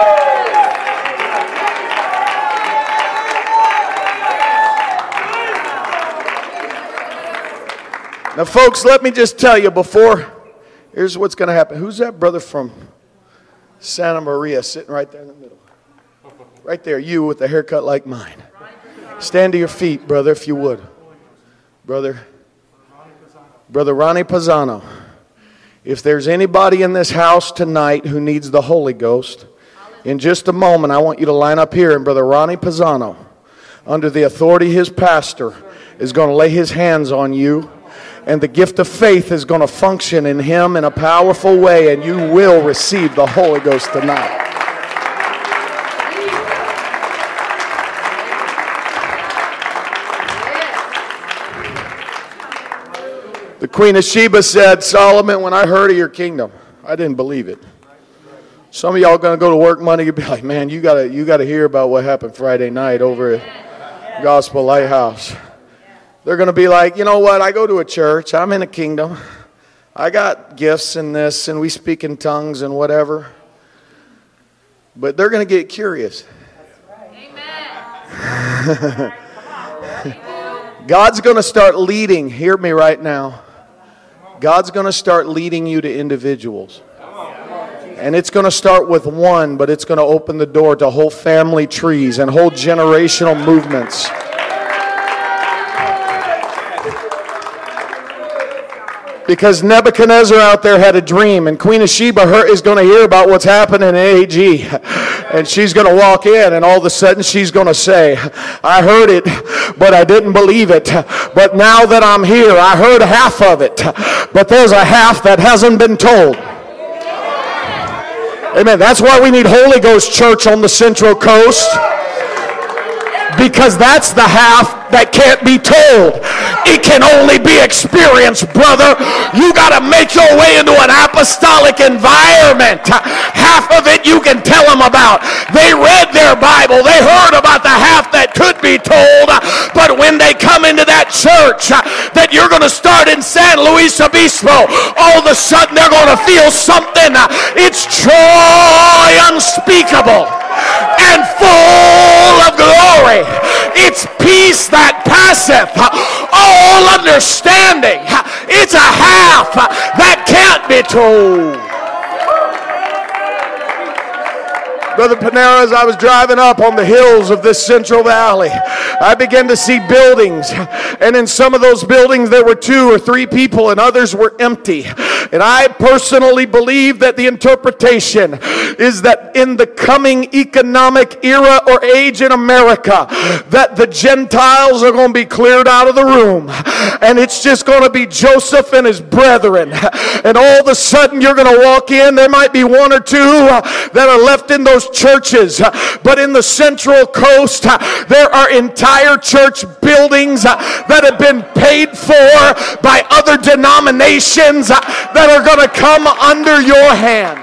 Now, folks, let me just tell you before, here's what's going to happen. Who's that brother from Santa Maria sitting right there in the middle? Right there, you with a haircut like mine. Stand to your feet, brother, if you would. Brother, Brother Ronnie Pisano. If there's anybody in this house tonight who needs the Holy Ghost, in just a moment, I want you to line up here, and Brother Ronnie Pisano, under the authority of his pastor, is going to lay his hands on you. And the gift of faith is going to function in him in a powerful way, and you will receive the Holy Ghost tonight. The Queen of Sheba said, Solomon, when I heard of your kingdom, I didn't believe it. Some of y'all going to go to work Monday and be like, man, you got to you got to hear about what happened Friday night over at Gospel Lighthouse. They're going to be like, you know what, I go to a church, I'm in a kingdom, I got gifts in this, and we speak in tongues and whatever. But they're going to get curious. Amen. God's going to start leading, hear me right now, God's going to start leading you to individuals. And it's going to start with one, but it's going to open the door to whole family trees and whole generational movements. Because Nebuchadnezzar out there had a dream, and Queen of Sheba is going to hear about what's happening in A G. And she's going to walk in, and all of a sudden she's going to say, I heard it, but I didn't believe it. But now that I'm here, I heard half of it. But there's a half that hasn't been told. Amen. That's why we need Holy Ghost Church on the Central Coast. Because that's the half that can't be told. It can only be experienced, brother. You got to make your way into an apostolic environment. Half of it you can tell them about. They read their Bible. They heard about the half that could be told. But when they come into that church that you're going to start in San Luis Obispo, all of a sudden they're going to feel something. It's joy unspeakable and full of glory. glory. It's peace that passeth all understanding. It's a half that can't be told. Brother Panera, as I was driving up on the hills of this Central Valley, I began to see buildings. And in some of those buildings, there were two or three people, and others were empty. And I personally believe that the interpretation is that in the coming economic era or age in America, that the Gentiles are going to be cleared out of the room. And it's just going to be Joseph and his brethren. And all of a sudden, you're going to walk in. There might be one or two that are left in those churches, but in the Central Coast there are entire church buildings that have been paid for by other denominations that are going to come under your hand.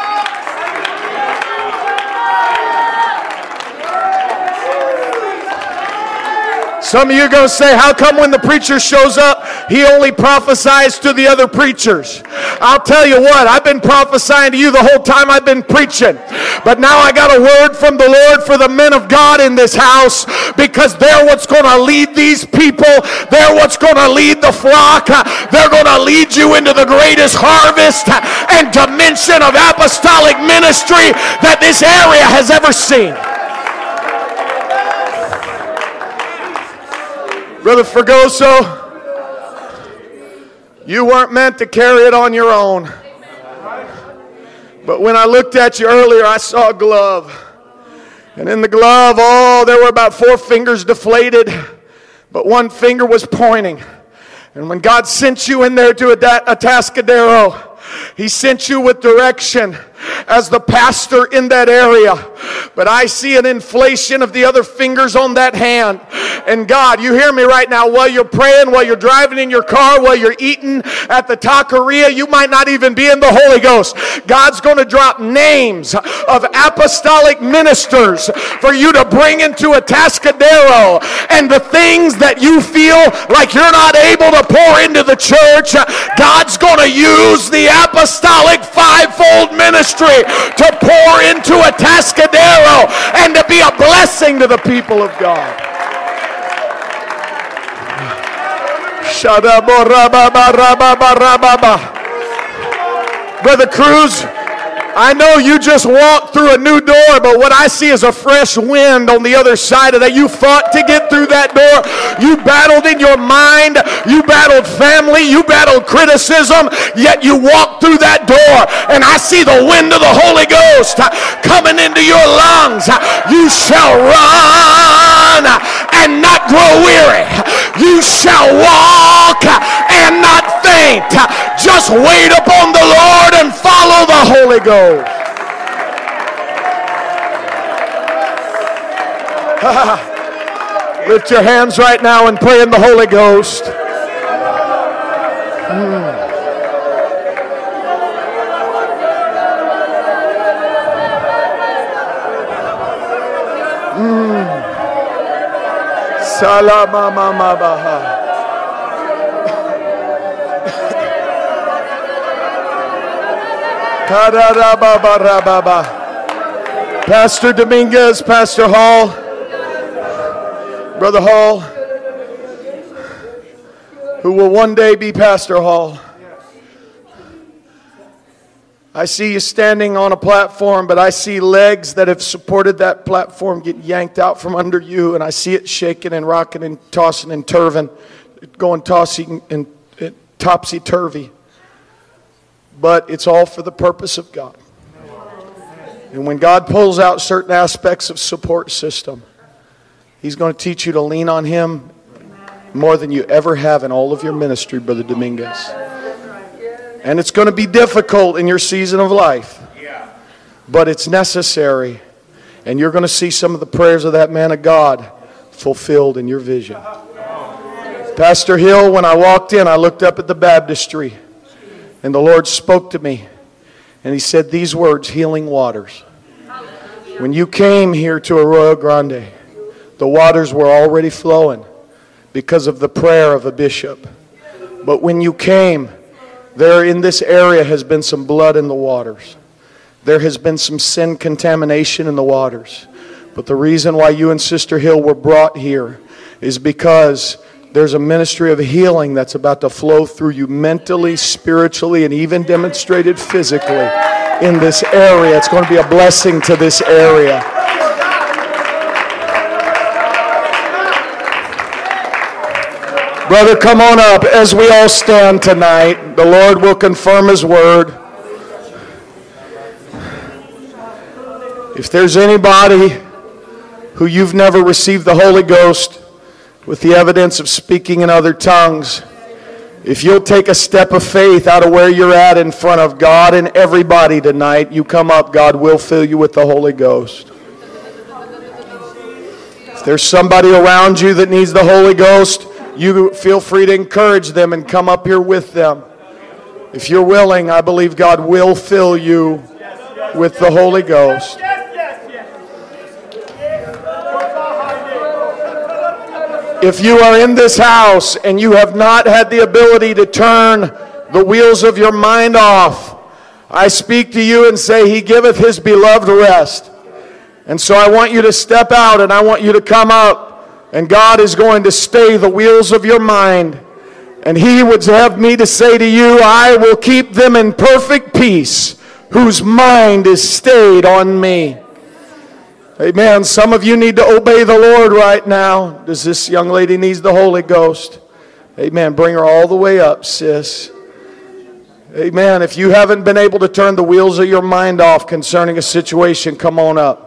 Some of you are going to say, how come when the preacher shows up, he only prophesies to the other preachers? I'll tell you what, I've been prophesying to you the whole time I've been preaching. But now I got a word from the Lord for the men of God in this house, because they're what's going to lead these people. They're what's going to lead the flock. They're going to lead you into the greatest harvest and dimension of apostolic ministry that this area has ever seen. Brother Fergoso, you weren't meant to carry it on your own. But when I looked at you earlier, I saw a glove. And in the glove, oh, there were about four fingers deflated, but one finger was pointing. And when God sent you in there to Atascadero, He sent you with direction as the pastor in that area. But I see an inflation of the other fingers on that hand. And God, you hear me right now, while you're praying, while you're driving in your car, while you're eating at the taqueria, you might not even be in the Holy Ghost. God's going to drop names of apostolic ministers for you to bring into Atascadero. And the things that you feel like you're not able to pour into the church, God's going to use the apostolic fivefold ministry to pour into Atascadero and to be a blessing to the people of God. Brother Cruz, I know you just walked through a new door, but what I see is a fresh wind on the other side of that. You fought to get through that door. You battled in your mind. You battled family. You battled criticism. Yet you walked through that door, and I see the wind of the Holy Ghost coming into your lungs. You shall run and not grow weary. You shall walk and not faint. Just wait upon the Lord and follow the Holy Ghost. Lift your hands right now and pray in the Holy Ghost. Mm. Mm. Salamamamabaha. Pastor Dominguez, Pastor Hall, Brother Hall, who will one day be Pastor Hall. I see you standing on a platform, but I see legs that have supported that platform get yanked out from under you, and I see it shaking and rocking and tossing and turving, going tossing and, and topsy-turvy. But it's all for the purpose of God. And when God pulls out certain aspects of support system, He's going to teach you to lean on Him more than you ever have in all of your ministry, Brother Dominguez. And it's going to be difficult in your season of life, but it's necessary. And you're going to see some of the prayers of that man of God fulfilled in your vision. Pastor Hill, when I walked in, I looked up at the baptistry. And the Lord spoke to me, and He said these words, healing waters. When you came here to Arroyo Grande, the waters were already flowing because of the prayer of a bishop. But when you came, there in this area has been some blood in the waters. There has been some sin contamination in the waters. But the reason why you and Sister Hill were brought here is because there's a ministry of healing that's about to flow through you mentally, spiritually, and even demonstrated physically in this area. It's going to be a blessing to this area. Brother, come on up as we all stand tonight. The Lord will confirm His word. If there's anybody who you've never received the Holy Ghost with the evidence of speaking in other tongues, if you'll take a step of faith out of where you're at in front of God and everybody tonight, you come up, God will fill you with the Holy Ghost. If there's somebody around you that needs the Holy Ghost, you feel free to encourage them and come up here with them. If you're willing, I believe God will fill you with the Holy Ghost. If you are in this house and you have not had the ability to turn the wheels of your mind off, I speak to you and say, He giveth His beloved rest. And so I want you to step out and I want you to come up. And God is going to stay the wheels of your mind. And He would have me to say to you, I will keep them in perfect peace, whose mind is stayed on me. Amen. Some of you need to obey the Lord right now. Does this young lady need the Holy Ghost? Amen. Bring her all the way up, sis. Amen. If you haven't been able to turn the wheels of your mind off concerning a situation, come on up.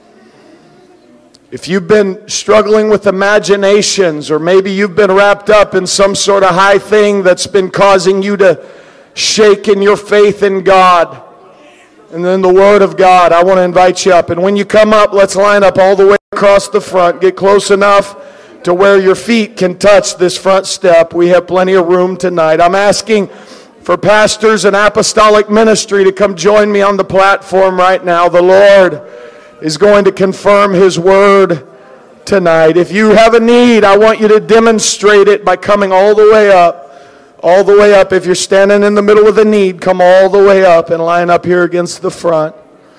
If you've been struggling with imaginations, or maybe you've been wrapped up in some sort of high thing that's been causing you to shake in your faith in God and then the Word of God, I want to invite you up. And when you come up, let's line up all the way across the front. Get close enough to where your feet can touch this front step. We have plenty of room tonight. I'm asking for pastors and apostolic ministry to come join me on the platform right now. The Lord is going to confirm His word tonight. If you have a need, I want you to demonstrate it by coming all the way up. All the way up. If you're standing in the middle of a need, come all the way up and line up here against the front.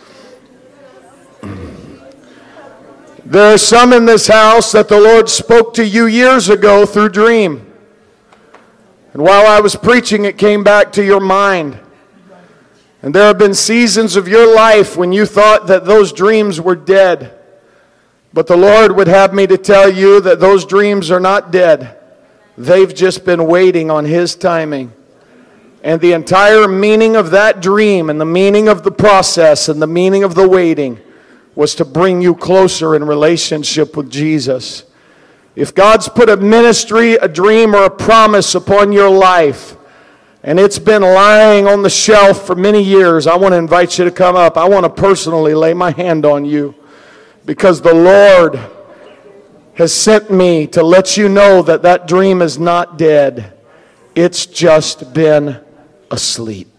There are some in this house that the Lord spoke to you years ago through dream. And while I was preaching, it came back to your mind. And there have been seasons of your life when you thought that those dreams were dead. But the Lord would have me to tell you that those dreams are not dead. They've just been waiting on His timing. And the entire meaning of that dream and the meaning of the process and the meaning of the waiting was to bring you closer in relationship with Jesus. If God's put a ministry, a dream, or a promise upon your life, and it's been lying on the shelf for many years, I want to invite you to come up. I want to personally lay my hand on you, because the Lord has sent me to let you know that that dream is not dead. It's just been asleep.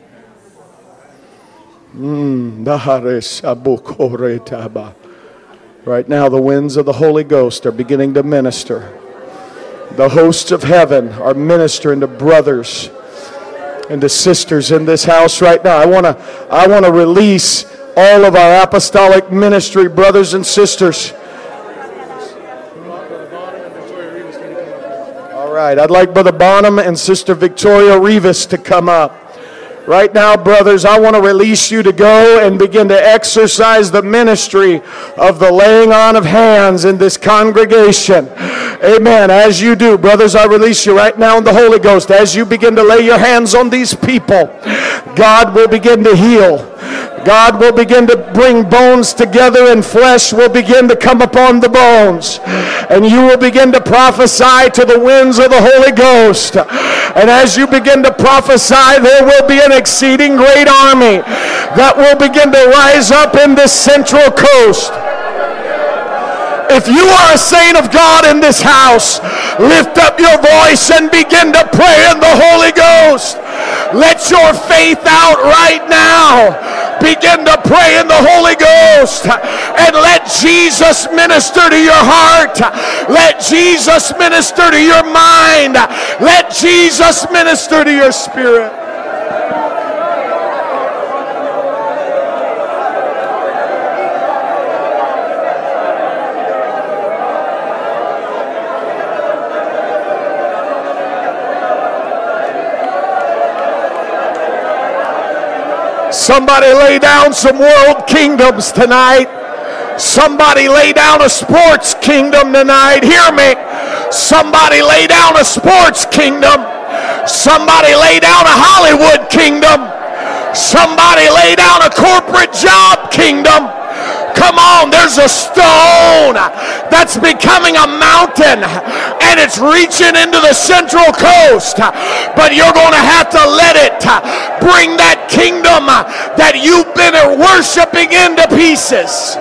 Mm. Right now, the winds of the Holy Ghost are beginning to minister. The hosts of heaven are ministering to brothers and to sisters in this house right now. I want to I want to release all of our apostolic ministry brothers and sisters. All right, I'd like Brother Bonham and Sister Victoria Rivas to come up. Right now, brothers, I want to release you to go and begin to exercise the ministry of the laying on of hands in this congregation. Amen. As you do, brothers, I release you right now in the Holy Ghost. As you begin to lay your hands on these people, God will begin to heal. God will begin to bring bones together, and flesh will begin to come upon the bones. And you will begin to prophesy to the winds of the Holy Ghost. And as you begin to prophesy, there will be an exceeding great army that will begin to rise up in this Central Coast. If you are a saint of God in this house, lift up your voice and begin to pray in the Holy Ghost. Let your faith out right now. Begin to pray in the Holy Ghost and let Jesus minister to your heart. Let Jesus minister to your mind. Let Jesus minister to your spirit. Somebody lay down some world kingdoms tonight. Somebody lay down a sports kingdom tonight. Hear me. Somebody lay down a sports kingdom. Somebody lay down a Hollywood kingdom. Somebody lay down a corporate job kingdom. Come on, there's a stone that's becoming a mountain and it's reaching into the Central Coast. But you're going to have to let it bring that kingdom that you've been worshiping into pieces.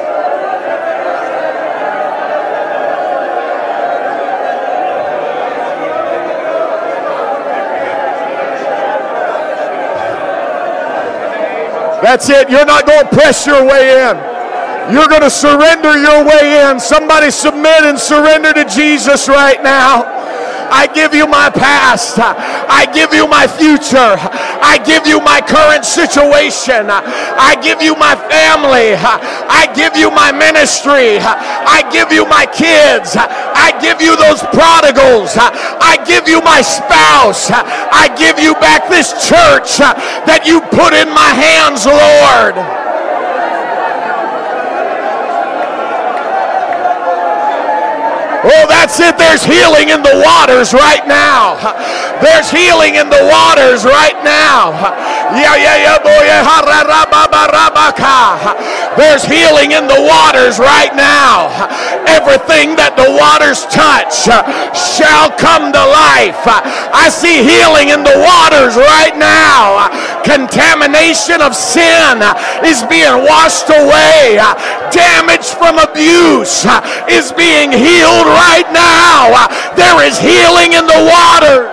That's it. You're not going to press your way in. You're going to surrender your way in. Somebody submit and surrender to Jesus right now. I give you my past. I give you my future. I give you my current situation. I give you my family. I give you my ministry. I give you my kids. I give you those prodigals. I give you my spouse. I give you back this church that you put in my hands, Lord. Oh, that's it. There's healing in the waters right now. There's healing in the waters right now. Yeah, yeah, yeah, boy. There's healing in the waters right now. Everything that the waters touch shall come to life. I see healing in the waters right now. Contamination of sin is being washed away. Damage from abuse is being healed right now. There is healing in the waters.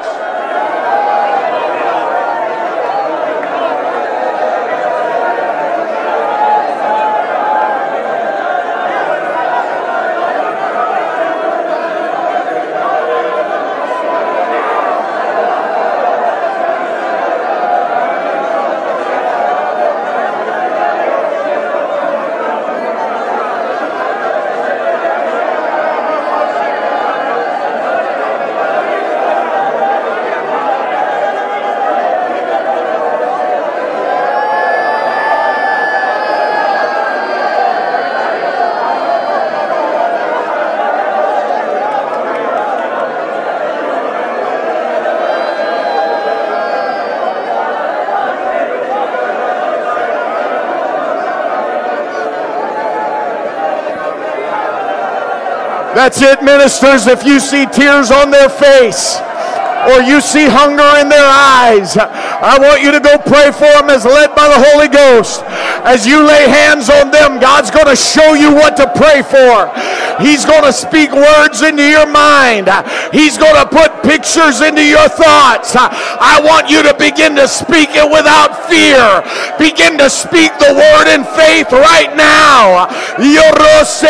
That's it, ministers. If you see tears on their face or you see hunger in their eyes, I want you to go pray for them as led by the Holy Ghost. As you lay hands on them, God's going to show you what to pray for. He's going to speak words into your mind. He's going to put pictures into your thoughts. I want you to begin to speak it without fear. Begin to speak the word in faith right now. Yorose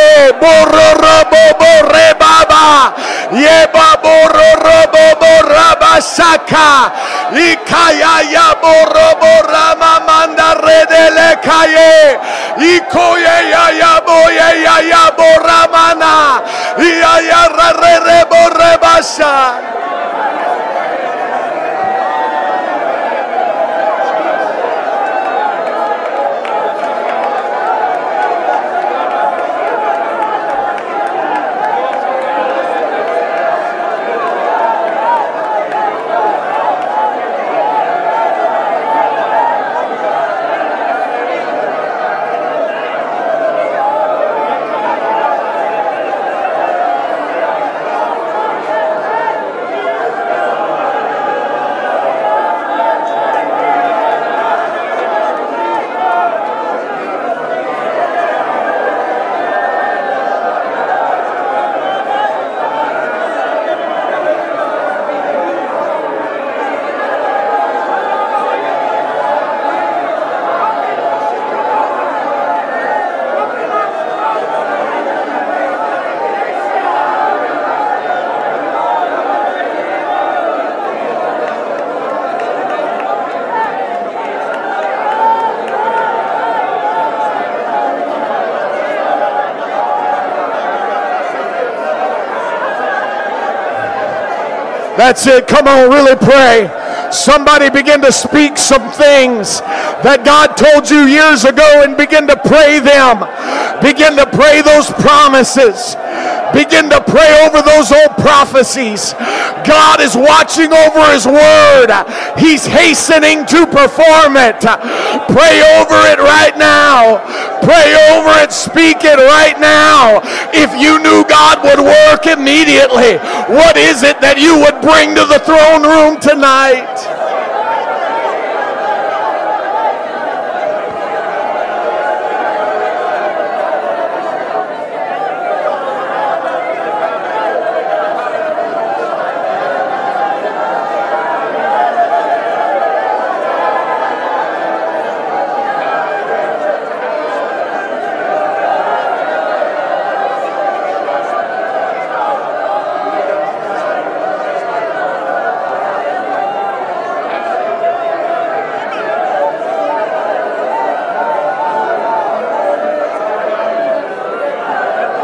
bororobo rebaba yeba bororobo rabasaka ikaya ya borobo ramamanda redele kaye ikoye ya ya boye ya ya boramana ya ya rerebo rebasha. That's it. Come on, really pray. Somebody begin to speak some things that God told you years ago and begin to pray them. Begin to pray those promises. Begin to pray over those old prophecies. God is watching over His word. He's hastening to perform it. Pray over it right now. Pray over it. Speak it right now. If you knew God would work immediately, what is it that you would bring to the throne room tonight?